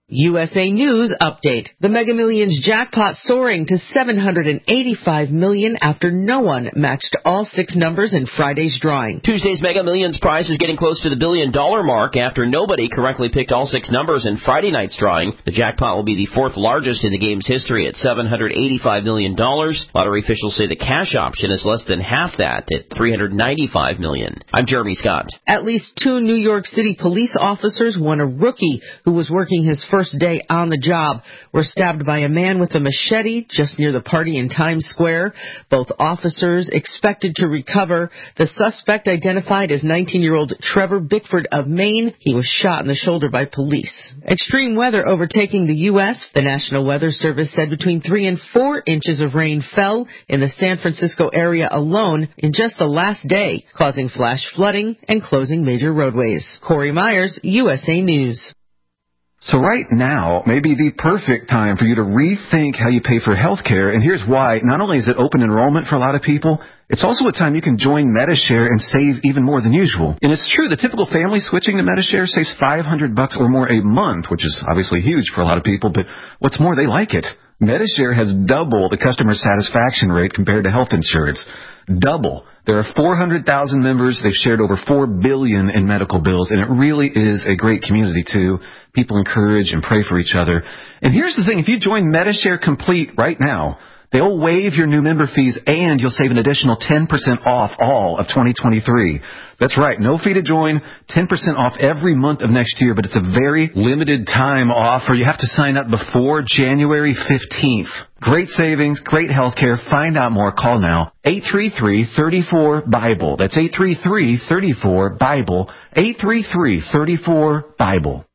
USA News update. The Mega Millions jackpot soaring to $785 million after no one matched all 6 numbers in Friday's drawing. Tuesday's Mega Millions prize is getting close to the $1 billion mark after nobody correctly picked all 6 numbers in Friday night's drawing. The jackpot will be the 4th largest in the game's history at $785 million. Lottery officials say the cash option is less than half that at $395 million. I'm Jeremy Scott. At least 2 New York City police officers, one a rookie who was working his first day on the job, were stabbed by a man with a machete just near the party in Times Square. Both officers expected to recover. The suspect, identified as 19-year-old Trevor Bickford of Maine, he was shot in the shoulder by police. Extreme weather overtaking the U.S. The National Weather Service said between 3 and 4 inches of rain fell in the San Francisco area alone in just the last day, causing flash flooding and closing major roadways. Corey Myers, USA News. So right now may be the perfect time for you to rethink how you pay for health care, and here's why. Not only is it open enrollment for a lot of people, it's also a time you can join Medi-Share and save even more than usual. And it's true, the typical family switching to Medi-Share saves $500 or more a month, which is obviously huge for a lot of people, but what's more, they like it. Medi-Share has double the customer satisfaction rate compared to health insurance. Double. There are 400,000 members. They've shared over $4 billion in medical bills, and it really is a great community, too. People encourage and pray for each other. And here's the thing. If you join Medi-Share Complete right now, they'll waive your new member fees, and you'll save an additional 10% off all of 2023. That's right. No fee to join, 10% off every month of next year, but it's a very limited time offer. You have to sign up before January 15th. Great savings, great health care. Find out more. Call now. 833-34-BIBLE. That's 833-34-BIBLE. 833-34-BIBLE.